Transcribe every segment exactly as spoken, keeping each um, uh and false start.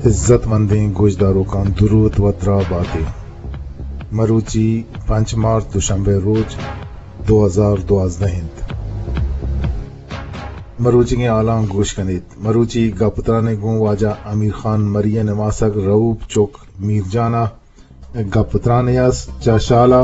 عزت مندیں گوجداروں کا درود و ترا باتیں مروچی پانچ مارچ دوشنبے روز دو ہزار دوازدہ ہند مروچی کے آلام گوش کنیت مروچی گپترا نے گوں واجہ امیر خان مریہ نماسک روب چوک میر جانا گپترا نیاس چاشالا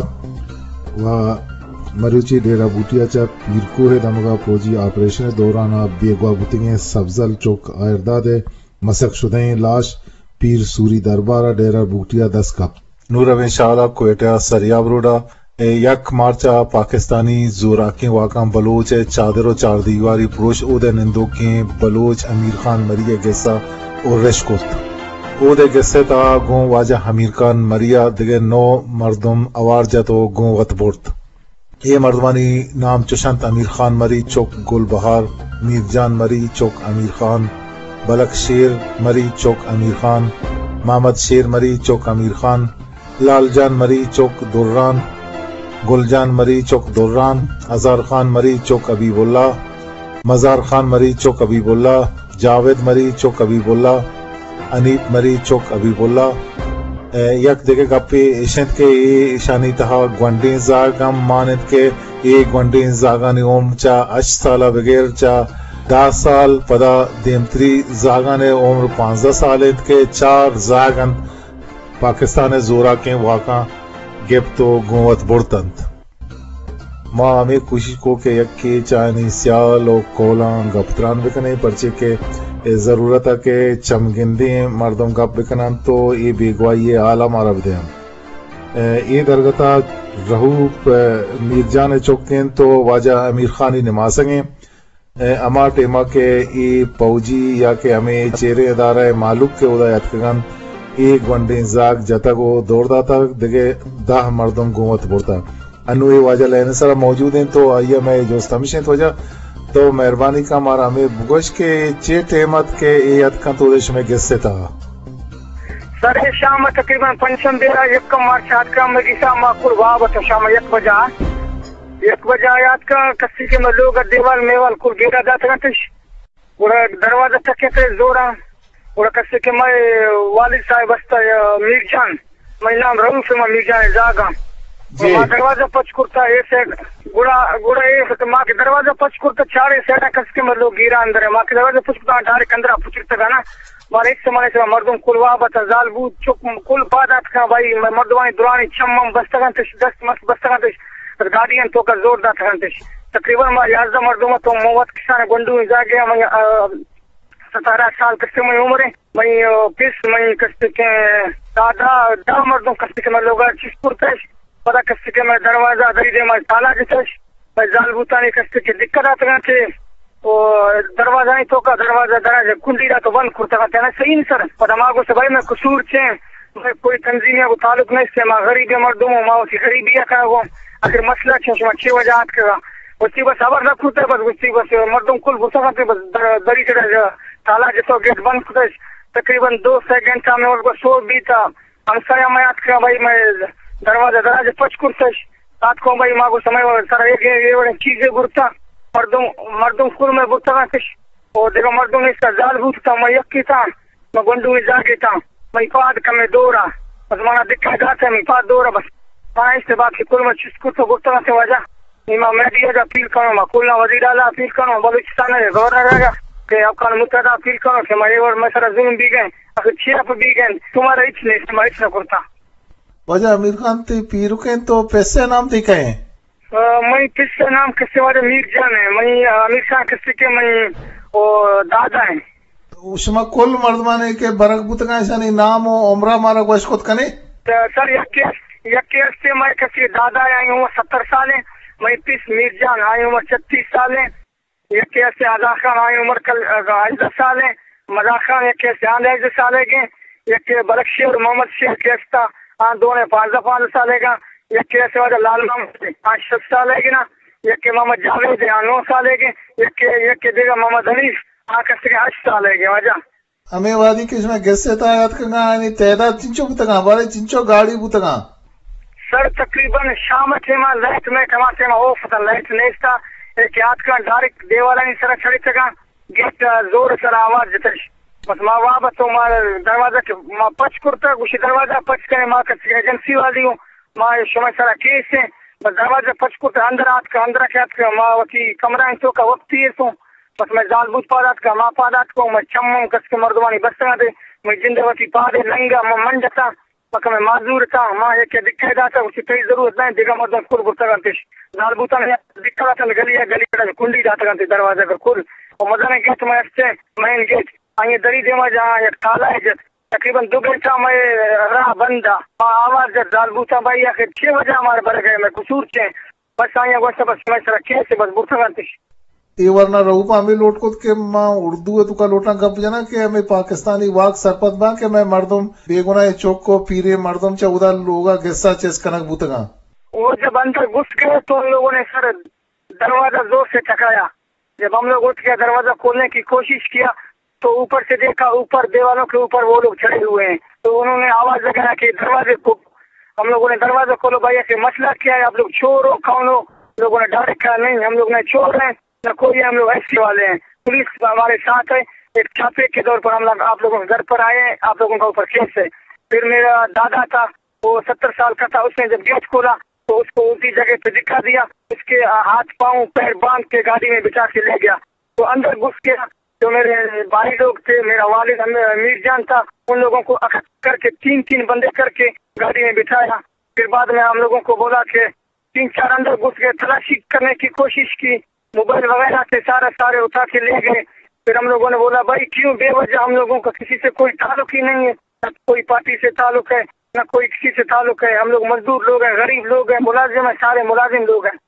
و مروچی ڈیرہ بوٹیا چا پیرکوہ دمگا پروجی آپریشن دورانا بیگوا بوتنگیں سبزل چوک آئرداد مسک شدیں لاش پیر سوری دربارہ ڈیرہ بوٹیا دس کپ نورو شالا کوئٹہ سریاب روڈا یک مارچا پاکستانی زوراکی واقع بلوچ چادر و چار دیواری پروش او دے نندو کے بلوچ امیر خان مریہ گسا اور رشکوت او دے گسے تا گوں واجہ امیر خان مریہ دگے نو مردم اوار جتو گوں غت بورت یہ مردمانی نام چشنت امیر خان مری چوک گل بہار میر جان مری چوک امیر خان بلک شیر مری چوک امیر خان محمد شیر مری چوک امیر خان لال جان مری چوک دران گل جان مری چوک دران ہزار خان مری چوک حبیب اللہ مزار خان مری چوک حبیب اللہ جاوید مری چوک حبیب اللہ انیپ مری چوک حبیب اللہ یک دیکھے گپی ایشنت کے ای شانی تہا گونڈین زاگم مانت کے ای گونڈین زاگانی اوم چا اش سالہ بغیر چا دا سال پدا دیمتری زاگان عمر پانزدہ سالت کے چار زاگن پاکستان زورا کے واقع گپ تو گوت برتند ماں ہمیں کوشش کو کہ یک کے چانی سیال و کولان گپتران بکنے پرچے کے ضرورت ہے کہ چمگندی مردم گپ بکنن تو یہ بیگوائی اعلیٰ مارا بدے ہم یہ درگتا رہو میر جان چوکین تو واجہ امیر خانی نماسنگیں اما ٹیما کے ای پوجی یا کہ ہمیں چہرے ادارہ معلوم کے ادا یتکگن ایک ونڈین زاگ جتگو دوڑ داتا دگے دہ مردم گوت بورتا انو ای واجہ لینے سارا موجود ہیں تو آئیے میں جو استمشیں تو وجہ تو مہربانی کا مارا ہمیں بگوش کے چے ٹیمت کے ای یتکن تو دیش میں گس سے تھا سر شام تقریباً پنچم دیرہ یک مارچ آت کا مگیسا ماکور بابت شام یک بجا یک بجا آیات کا کسی کے میں لوگ دیوال میوال کل گیرا جاتا گنتش اور دروازہ تکیتے زورا اور کسی کے میں والد صاحب استا میر جان میں نام روف میں میر جان زاگا ماں دروازہ پچ کرتا ایسے گوڑا گوڑا ایسے ماں کے دروازہ پچ کرتا چارے سیڑا کسی کے میں لوگ گیرا اندر ہے ماں کے دروازہ پچ کرتا ڈارک اندرہ پچکتا گا نا ماں ایک سمانے سے مردم کل وابتا زال بود چک کل پادات کا بھائی مردوانی درانی چمم بستگان تش دست مست بستگان تش گاڑیاں تو کا زور دا تھنتش تقریباً ما یازدہ مردوں تو موت کسان گنڈو جا گیا میں ستارہ سال کسے میں عمر ہے میں پیس میں کسے کے دادا دا مردوں کسے کے میں لوگا چیز پورتش پدا کسے کے میں دروازہ دری دے میں تالا جتش میں زال بوتانی کسے کے دقت آتا گا چھے دروازہ نہیں تو کا دروازہ دراجہ کنڈی دا تو بند کرتا گا تینا صحیح نہیں سر پدا ماں سے بھائی میں قصور چھے میں کوئی تنظیمیہ کو تعلق نہیں سے ماں غریبی مردوں ماں اسی غریبیہ کا گو اگر مسئلہ چھے چھ وجہات کا اسی بس خبر نہ کھوتا بس اسی بس مردم کل گھسا کرتے بس دری چڑھا تالا جتو گیٹ بند کرتے تقریباً دو سیکنڈ کا میں اور کو سو بھی تھا ہمسایا میں آت کا بھائی میں دروازہ دراجہ پچ کرتے آت کو بھائی ماں کو سمجھ سر ایک یہ چیزیں برتا مردم مردم کل میں برتا کرتے اور دیکھو مردم نے اس کا زال بوت تھا میں یکی تھا میں گنڈو میں جا کے تھا میں پاد کا میں دورا بس مانا دکھا جاتا ہے میں پاد دورا بس ہاں اس سے بات کی کل میں چیز کو تو گفتگا سے وجہ امام مہدی ہے اپیل کروں میں کلنا وزیر اعلیٰ اپیل کروں بلوچستان ہے گورنر رہے گا کہ افغان متحدہ اپیل کروں کہ میں اور میں سارا ظلم بھی گئے اگر چیئر پر بھی گئے تمہارا اچھ نہیں تمہارا اچھ نہ کرتا وجہ امیر خان تی پیرو کہیں تو پیسے نام تی کہیں میں پیسے نام کسی وجہ میر جان ہے میں امیر خان کسی کے میں دادا ہیں شما کل مردمانے کے برک بوتگاں شانی نام و عمرہ مارا گوش کت کنے سر یکی یکی ہستے میں کسی دادا آئی ہوں ستر سال ہے میں پیس میر جان آئی عمر چھتیس سال ہے یکی ہستے آزا خان آئی عمر کل عائدہ سال ہے مزا خان یکی ہستے آن عائدہ سال ہے گے یکی بلک شیر محمد شیر کے ہستا آن دونے پانزہ پانزہ سال ہے گا یکی ہستے وجہ لال محمد آن شت سال ہے گی نا یکی محمد جاوید آن نو سال ہے گے یکی یکی دیگا محمد حنیف آن کسی کے آٹھ سال ہے گے وجہ ہمیں وادی کس میں گیسے تا یاد کرنا یعنی تعداد چنچو بتگاں بارے چنچو گاڑی بتگاں سر تقریباً شام تھیما لائٹ میں کما تھیما اوف تھا لائٹ نیستا ایک یاد کا ڈائریکٹ دیوالا نہیں سر چھڑی تگا گیٹ زور سر آواز جتش بس ماں بابا تو ماں دروازہ کے ماں پچ کرتا گوشی دروازہ پچ کرے ماں کا ایجنسی والی ہوں ماں شمع سارا کیس ہے بس دروازہ پچ کرتا اندر آت کا اندر کھیت کا ماں وکی کمرہ تو کا وقت تیر تو بس میں زال بوت پادات کا ماں پادات کو میں چمم کس کے مردوانی بستہ دے میں جندہ وکی پادے لنگا میں من جتا مکہ میں معذور تھا ماں ایک دکھے جاتا اسی تیز ضرورت نہیں دیگا مردم کھل برتا گانتش زال بوتا میں دکھا جاتا گلی ہے گلی کڑا کنڈی جاتا گانتی دروازہ کا کھل اور مدنہ گیٹ میں اسے مین گیٹ آئیے دری دیما جہاں ایک تالا ہے تقریباً دو گھنٹہ میں راہ بندہ آواز جب زال بوتا بھائی آخر چھ بجے ہمارے بڑھ گئے میں قصور چھ بس آئیے گوشتا بس میں سرک کیسے بس برتا گانتش یہ ورنہ روپا ہمیں لوٹ کو کہ ماں اردو ہے تو کا لوٹنا گپ جانا کہ ہمیں پاکستانی واق سرپت با کہ میں مردم بے گناہ چوک کو پیرے مردم چاہودہ لوگا گسا چیز کنک بوتگا وہ جب اندر گھس گئے تو ان لوگوں نے سر دروازہ زور سے ٹھکایا جب ہم لوگ اٹھ کے دروازہ کھولنے کی کوشش کیا تو اوپر سے دیکھا اوپر دیوالوں کے اوپر وہ لوگ چڑھے ہوئے ہیں تو انہوں نے آواز لگایا کہ دروازے کو ہم لوگوں نے دروازہ کھولو بھائی ایسے مسئلہ کیا ہے آپ لوگ چور ہو کون ہو لوگوں نے ڈائریکٹ کہا نہیں ہم لوگ نہیں چور ہیں نہ کوئی ہم لوگ ایسے والے ہیں پولیس ہمارے ساتھ ہے ایک چھاپے کے دور پر ہم لوگ آپ لوگوں کے گھر پر آئے ہیں آپ لوگوں کا اوپر کیس ہے پھر میرا دادا تھا وہ ستر سال کا تھا اس نے جب گیٹ کھولا تو اس کو اسی جگہ پہ دکھا دیا اس کے ہاتھ پاؤں پیر باندھ کے گاڑی میں بچا کے لے گیا تو اندر گھس گیا جو میرے بھائی لوگ تھے میرا والد امیر جان تھا ان لوگوں کو اکٹھا کر کے تین تین بندے کر کے گاڑی میں بٹھایا پھر بعد میں ہم لوگوں کو بولا کہ تین چار اندر گھس گئے تلاشی کرنے کی کوشش کی موبائل وغیرہ سے سارے سارے اٹھا کے لے گئے پھر ہم لوگوں نے بولا بھائی کیوں بے وجہ ہم لوگوں کا کسی سے کوئی تعلق ہی نہیں ہے نہ کوئی پارٹی سے تعلق ہے نہ کوئی کسی سے تعلق ہے ہم لوگ مزدور لوگ ہیں غریب لوگ ہیں ملازم ہیں سارے ملازم لوگ ہیں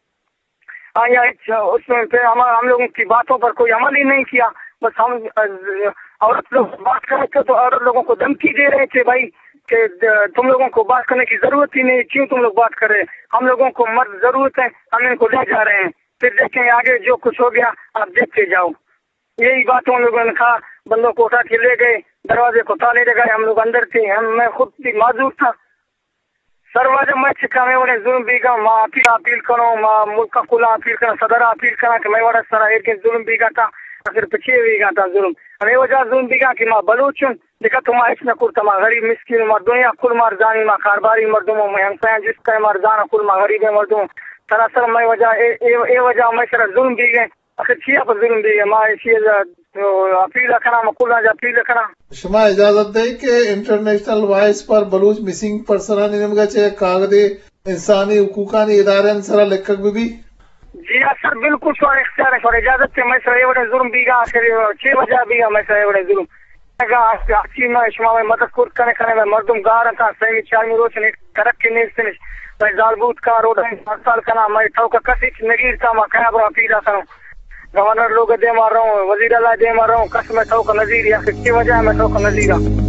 آیا اس میں پھر ہم ہم لوگوں کی باتوں پر کوئی عمل ہی نہیں کیا بس ہم عورت لوگ بات کر رہے تھے تو عورت لوگوں کو دھمکی دے رہے تھے بھائی کہ تم لوگوں کو بات کرنے کی ضرورت ہی نہیں کیوں تم لوگ بات کر رہے ہم لوگوں کو مرد ضرورت ہے ہم ان کو لے جا رہے ہیں پھر دیکھیں آگے جو کچھ ہو گیا آپ دیکھتے جاؤ یہی بات ہم لوگوں نے کہا بندوں کو اٹھا کے لے گئے دروازے کو تالے لگائے ہم لوگ اندر تھے ہم میں خود بھی معذور تھا سرواجہ میں چکا میں انہیں ظلم بیگا ماں اپیل اپیل کروں ماں ملک کا کلا اپیل کرنا صدر اپیل کرنا کہ میں وڑا سرا ایک ظلم بیگا تھا اگر پچھے بیگا تھا ظلم ہمیں وجہ ظلم بیگا کہ ماں بلوچن دیکھا تو ماں اس میں کرتا ماں غریب مسکین ماں دنیا کل مردانی ماں کارباری مردموں میں ہمسایاں جس کا مردانہ کل ماں غریب مردموں سراسر میں وجہ اے وجہ میں سر ظلم بیگے اخر چیا پر ظلم بیگے ماں چیز اپیل کرنا ماں کل آجا اپیل کرنا شما اجازت دے کہ انٹرنیشنل وائس پر بلوچ مسنگ پرسنانی نمگا چاہے کاغذ انسانی حقوقانی ادارے سرا لکھک بھی بھی جی ہاں سر بالکل سوار اختیار ہے سوار اجازت سے میں سر یہ بڑے ظلم بیگا آخر چھ بجہ بیگا میں سر یہ بڑے ظلم اچھی میں شما میں مدد کورت کرنے کرنے میں مردم گارا تھا صحیح چارمی روچن کرک کے نیز سنش میں زالبوت کا روڈ ہسپتال کا نام میں ٹھوکا کسی نگیر تھا میں کیا برا پیدا کروں گورنر لوگ دے مار رہا ہوں وزیر اللہ دے مار رہا ہوں کس میں ٹھوکا نظیر یا کس کی وجہ ہے میں ٹھوکا نظیر ہوں